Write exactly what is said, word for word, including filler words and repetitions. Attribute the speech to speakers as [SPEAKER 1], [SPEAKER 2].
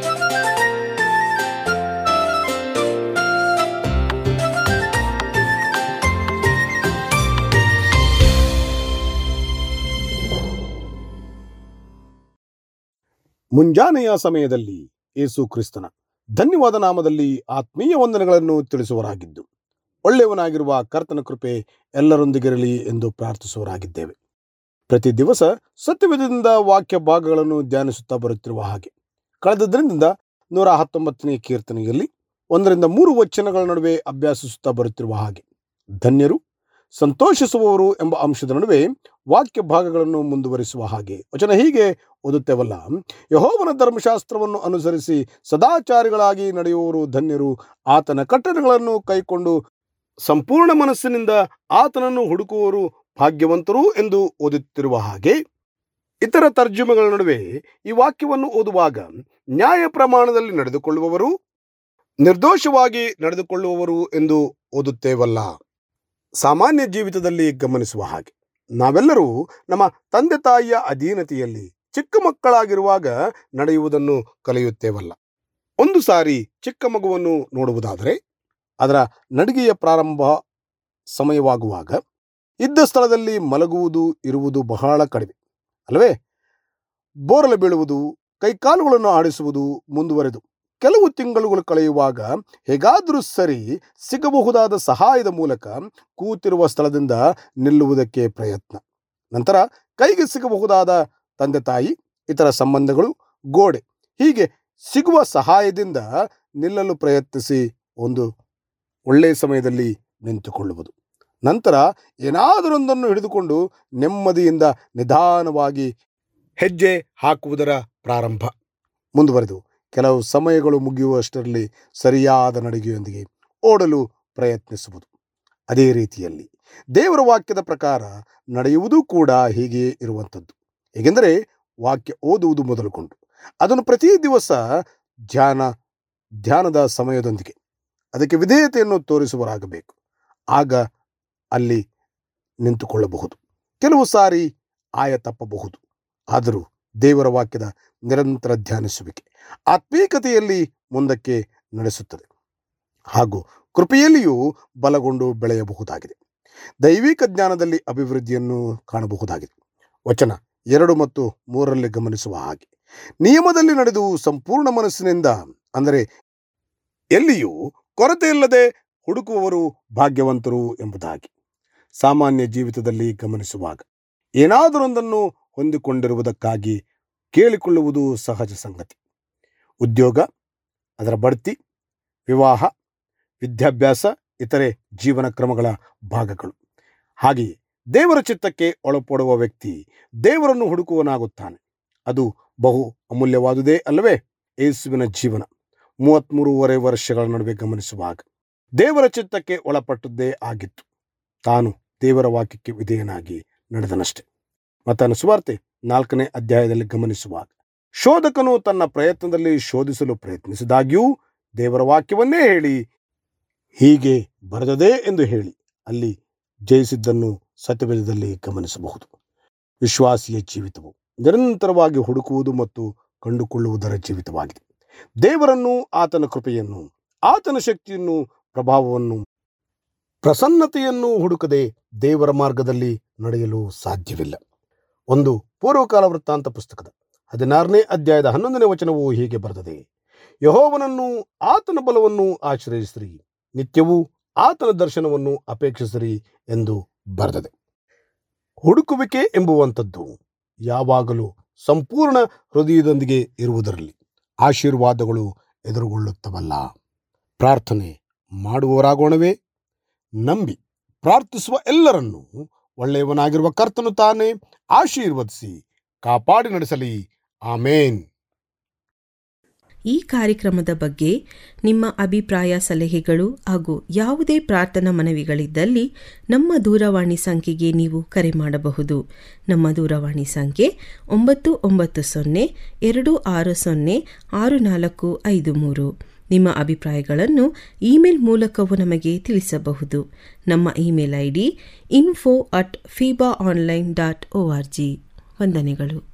[SPEAKER 1] ಮುಂಜಾನೆಯ ಸಮಯದಲ್ಲಿ ಯೇಸು ಕ್ರಿಸ್ತನ ಧನ್ಯವಾದ ನಾಮದಲ್ಲಿ ಆತ್ಮೀಯ ವಂದನೆಗಳನ್ನು ತಿಳಿಸುವರಾಗಿದ್ದು, ಒಳ್ಳೆಯವನಾಗಿರುವ ಕರ್ತನ ಕೃಪೆ ಎಲ್ಲರೊಂದಿಗಿರಲಿ ಎಂದು ಪ್ರಾರ್ಥಿಸುವರಾಗಿದ್ದೇವೆ. ಪ್ರತಿ ದಿವಸ ಸತ್ಯವೇದದಿಂದ ವಾಕ್ಯ ಭಾಗಗಳನ್ನು ಧ್ಯಾನಿಸುತ್ತಾ ಬರುತ್ತಿರುವ ಹಾಗೆ ಕಳೆದ ದಿನದಿಂದ ನೂರ ಹತ್ತೊಂಬತ್ತನೇ ಕೀರ್ತನೆಯಲ್ಲಿ ಒಂದರಿಂದ ಮೂರು ವಚನಗಳ ನಡುವೆ ಅಭ್ಯಾಸಿಸುತ್ತಾ ಬರುತ್ತಿರುವ ಹಾಗೆ ಧನ್ಯರು ಸಂತೋಷಿಸುವವರು ಎಂಬ ಅಂಶದ ನಡುವೆ ವಾಕ್ಯ ಭಾಗಗಳನ್ನು ಮುಂದುವರಿಸುವ ಹಾಗೆ ವಚನ ಹೀಗೆ ಓದುತ್ತೇವಲ್ಲ. ಯೆಹೋವನ ಧರ್ಮಶಾಸ್ತ್ರವನ್ನು ಅನುಸರಿಸಿ ಸದಾಚಾರಿಗಳಾಗಿ ನಡೆಯುವವರು ಧನ್ಯರು, ಆತನ ಕಟ್ಟಳೆಗಳನ್ನು ಕೈಕೊಂಡು ಸಂಪೂರ್ಣ ಮನಸ್ಸಿನಿಂದ ಆತನನ್ನು ಹುಡುಕುವವರು ಭಾಗ್ಯವಂತರು ಎಂದು ಓದುತ್ತಿರುವ ಹಾಗೆ ಇತರ ತರ್ಜುಮೆಗಳ ನಡುವೆ ಈ ವಾಕ್ಯವನ್ನು ಓದುವಾಗ ನ್ಯಾಯ ಪ್ರಮಾಣದಲ್ಲಿ ನಡೆದುಕೊಳ್ಳುವವರು, ನಿರ್ದೋಷವಾಗಿ ನಡೆದುಕೊಳ್ಳುವವರು ಎಂದು ಓದುತ್ತೇವಲ್ಲ. ಸಾಮಾನ್ಯ ಜೀವಿತದಲ್ಲಿ ಗಮನಿಸುವ ಹಾಗೆ ನಾವೆಲ್ಲರೂ ನಮ್ಮ ತಂದೆ ತಾಯಿಯ ಅಧೀನತೆಯಲ್ಲಿ ಚಿಕ್ಕ ಮಕ್ಕಳಾಗಿರುವಾಗ ನಡೆಯುವುದನ್ನು ಕಲಿಯುತ್ತೇವಲ್ಲ. ಒಂದು ಸಾರಿ ಚಿಕ್ಕ ಮಗುವನ್ನು ನೋಡುವುದಾದರೆ ಅದರ ನಡಿಗೆಯ ಪ್ರಾರಂಭ ಸಮಯವಾಗುವಾಗ ಇದ್ದ ಸ್ಥಳದಲ್ಲಿ ಮಲಗುವುದು ಇರುವುದು ಬಹಳ ಕಡಿಮೆ ಅಲ್ಲವೇ? ಬೋರಲು ಬೀಳುವುದು, ಕೈಕಾಲುಗಳನ್ನು ಆಡಿಸುವುದು ಮುಂದುವರೆದು ಕೆಲವು ತಿಂಗಳುಗಳು ಕಳೆಯುವಾಗ ಹೇಗಾದರೂ ಸರಿ ಸಿಗಬಹುದಾದ ಸಹಾಯದ ಮೂಲಕ ಕೂತಿರುವ ಸ್ಥಳದಿಂದ ನಿಲ್ಲುವುದಕ್ಕೆ ಪ್ರಯತ್ನ. ನಂತರ ಕೈಗೆ ಸಿಗಬಹುದಾದ ತಂದೆ ತಾಯಿ, ಇತರ ಸಂಬಂಧಗಳು, ಗೋಡೆ ಹೀಗೆ ಸಿಗುವ ಸಹಾಯದಿಂದ ನಿಲ್ಲಲು ಪ್ರಯತ್ನಿಸಿ ಒಂದು ಒಳ್ಳೆಯ ಸಮಯದಲ್ಲಿ ನಿಂತುಕೊಳ್ಳುವುದು. ನಂತರ ಏನಾದರೊಂದನ್ನು ಹಿಡಿದುಕೊಂಡು ನೆಮ್ಮದಿಯಿಂದ ನಿಧಾನವಾಗಿ ಹೆಜ್ಜೆ ಹಾಕುವುದರ ಪ್ರಾರಂಭ ಮುಂದುವರೆದು ಕೆಲವು ಸಮಯಗಳು ಮುಗಿಯುವಷ್ಟರಲ್ಲಿ ಸರಿಯಾದ ನಡಿಗೆಯೊಂದಿಗೆ ಓಡಲು ಪ್ರಯತ್ನಿಸುವುದು. ಅದೇ ರೀತಿಯಲ್ಲಿ ದೇವರ ವಾಕ್ಯದ ಪ್ರಕಾರ ನಡೆಯುವುದು ಕೂಡ ಹೀಗೆಯೇ ಇರುವಂಥದ್ದು. ಹೇಗೆಂದರೆ ವಾಕ್ಯ ಓದುವುದು ಮೊದಲುಕೊಂಡು ಅದನ್ನು ಪ್ರತಿ ದಿವಸ ಧ್ಯಾನ ಧ್ಯಾನದ ಸಮಯದೊಂದಿಗೆ ಅದಕ್ಕೆ ವಿಧೇಯತೆಯನ್ನು ತೋರಿಸುವರಾಗಬೇಕು. ಆಗ ಅಲ್ಲಿ ನಿಂತುಕೊಳ್ಳಬಹುದು. ಕೆಲವು ಸಾರಿ ಆಯ ತಪ್ಪಬಹುದು. ಆದರೂ ದೇವರ ವಾಕ್ಯದ ನಿರಂತರ ಧ್ಯಾನಿಸುವಿಕೆ ಆತ್ಮೀಕತೆಯಲ್ಲಿ ಮುಂದಕ್ಕೆ ನಡೆಸುತ್ತದೆ ಹಾಗೂ ಕೃಪೆಯಲ್ಲಿಯೂ ಬಲಗೊಂಡು ಬೆಳೆಯಬಹುದಾಗಿದೆ. ದೈವಿಕ ಜ್ಞಾನದಲ್ಲಿ ಅಭಿವೃದ್ಧಿಯನ್ನು ಕಾಣಬಹುದಾಗಿದೆ. ವಚನ ಎರಡು ಮತ್ತು ಮೂರರಲ್ಲಿ ಗಮನಿಸುವ ಹಾಗೆ ನಿಯಮದಲ್ಲಿ ನಡೆದು ಸಂಪೂರ್ಣ ಮನಸ್ಸಿನಿಂದ, ಅಂದರೆ ಎಲ್ಲಿಯೂ ಕೊರತೆಯಿಲ್ಲದೆ ಹುಡುಕುವವರು ಭಾಗ್ಯವಂತರು ಎಂಬುದಾಗಿ. ಸಾಮಾನ್ಯ ಜೀವಿತದಲ್ಲಿ ಗಮನಿಸುವಾಗ ಏನಾದರೊಂದನ್ನು ಹೊಂದಿಕೊಂಡಿರುವುದಕ್ಕಾಗಿ ಕೇಳಿಕೊಳ್ಳುವುದು ಸಹಜ ಸಂಗತಿ. ಉದ್ಯೋಗ, ಅದರ ಬಡ್ತಿ, ವಿವಾಹ, ವಿದ್ಯಾಭ್ಯಾಸ, ಇತರೆ ಜೀವನ ಕ್ರಮಗಳ ಭಾಗಗಳು. ಹಾಗೆಯೇ ದೇವರ ಚಿತ್ತಕ್ಕೆ ಒಳಪಡುವ ವ್ಯಕ್ತಿ ದೇವರನ್ನು ಹುಡುಕುವನಾಗುತ್ತಾನೆ. ಅದು ಬಹು ಅಮೂಲ್ಯವಾದುದೇ ಅಲ್ಲವೇ? ಯೇಸುವಿನ ಜೀವನ ಮೂವತ್ತ್ಮೂರುವರೆ ವರ್ಷಗಳ ನಡುವೆ ಗಮನಿಸುವಾಗ ದೇವರ ಚಿತ್ತಕ್ಕೆ ಒಳಪಟ್ಟದ್ದೇ ಆಗಿತ್ತು. ತಾನು ದೇವರ ವಾಕ್ಯಕ್ಕೆ ವಿಧೇಯನಾಗಿ ನಡೆದನಷ್ಟೆ. ಮತ್ತಾಯನ ಸುವಾರ್ತೆ ನಾಲ್ಕನೇ ಅಧ್ಯಾಯದಲ್ಲಿ ಗಮನಿಸುವಾಗ ಶೋಧಕನು ತನ್ನ ಪ್ರಯತ್ನದಲ್ಲಿ ಶೋಧಿಸಲು ಪ್ರಯತ್ನಿಸಿದಾಗ್ಯೂ ದೇವರ ವಾಕ್ಯವನ್ನೇ ಹೇಳಿ ಹೀಗೆ ಬರೆದದೇ ಎಂದು ಹೇಳಿ ಅಲ್ಲಿ ಜಯಿಸಿದ್ದನ್ನು ಸತ್ಯವೇದದಲ್ಲಿ ಗಮನಿಸಬಹುದು. ವಿಶ್ವಾಸಿಯ ಜೀವಿತವು ನಿರಂತರವಾಗಿ ಹುಡುಕುವುದು ಮತ್ತು ಕಂಡುಕೊಳ್ಳುವುದರ ಜೀವಿತವಾಗಿದೆ. ದೇವರನ್ನು, ಆತನ ಕೃಪೆಯನ್ನು, ಆತನ ಶಕ್ತಿಯನ್ನು, ಪ್ರಭಾವವನ್ನು, ಪ್ರಸನ್ನತೆಯನ್ನು ಹುಡುಕದೆ ದೇವರ ಮಾರ್ಗದಲ್ಲಿ ನಡೆಯಲು ಸಾಧ್ಯವಿಲ್ಲ. ಒಂದು ಪೂರ್ವಕಾಲ ವೃತ್ತಾಂತ ಪುಸ್ತಕದ ಹದಿನಾರನೇ ಅಧ್ಯಾಯದ ಹನ್ನೊಂದನೇ ವಚನವು ಹೀಗೆ ಬರೆದಿದೆ: ಯೆಹೋವನನ್ನು, ಆತನ ಬಲವನ್ನು ಆಶ್ರಯಿಸಿರಿ, ನಿತ್ಯವೂ ಆತನ ದರ್ಶನವನ್ನು ಅಪೇಕ್ಷಿಸಿರಿ ಎಂದು ಬರೆದಿದೆ. ಹುಡುಕುವಿಕೆ ಎಂಬುವಂಥದ್ದು ಯಾವಾಗಲೂ ಸಂಪೂರ್ಣ ಹೃದಯದೊಂದಿಗೆ ಇರುವುದರಲ್ಲಿ ಆಶೀರ್ವಾದಗಳು ಎದುರುಗೊಳ್ಳುತ್ತವಲ್ಲ. ಪ್ರಾರ್ಥನೆ ಮಾಡುವವರಾಗೋಣವೇ? ನಂಬಿ ಪ್ರಾರ್ಥಿಸುವ ಎಲ್ಲರನ್ನೂ ಒಳ್ಳೆಯವನಾಗಿರುವ ಕರ್ತನು ತಾನೇ ಆಶೀರ್ವದಿಸಿ ಕಾಪಾಡಿ ನಡೆಸಲಿ. ಆಮೇನ್.
[SPEAKER 2] ಈ ಕಾರ್ಯಕ್ರಮದ ಬಗ್ಗೆ ನಿಮ್ಮ ಅಭಿಪ್ರಾಯ, ಸಲಹೆಗಳು ಹಾಗೂ ಯಾವುದೇ ಪ್ರಾರ್ಥನಾ ಮನವಿಗಳಿದ್ದಲ್ಲಿ ನಮ್ಮ ದೂರವಾಣಿ ಸಂಖ್ಯೆಗೆ ನೀವು ಕರೆ ಮಾಡಬಹುದು. ನಮ್ಮ ದೂರವಾಣಿ ಸಂಖ್ಯೆ ಒಂಬತ್ತು ಒಂಬತ್ತು ಸೊನ್ನೆ ಎರಡು ಆರು ಸೊನ್ನೆ ಆರು ನಾಲ್ಕು ಐದು ಮೂರು. ನಿಮ್ಮ ಅಭಿಪ್ರಾಯಗಳನ್ನು ಇಮೇಲ್ ಮೂಲಕವೂ ನಮಗೆ ತಿಳಿಸಬಹುದು. ನಮ್ಮ email I D info at feeba online dot O R G. ವಂದನೆಗಳು.